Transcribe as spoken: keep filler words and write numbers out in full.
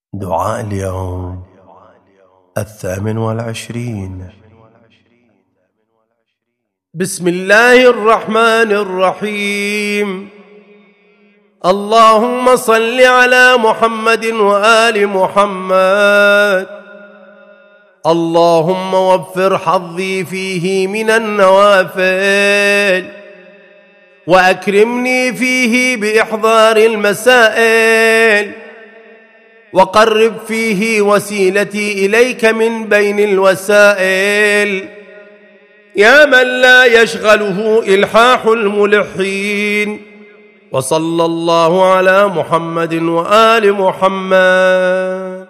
دعاء اليوم الثامن والعشرين. بسم الله الرحمن الرحيم. اللهم صل على محمد وآل محمد. اللهم وفر حظي فيه من النوافل، وأكرمني فيه بإحضار المسائل، وقرب فيه وسيلتي إليك من بين الوسائل، يا من لا يشغله إلحاح الملحين. وصلى الله على محمد وآل محمد.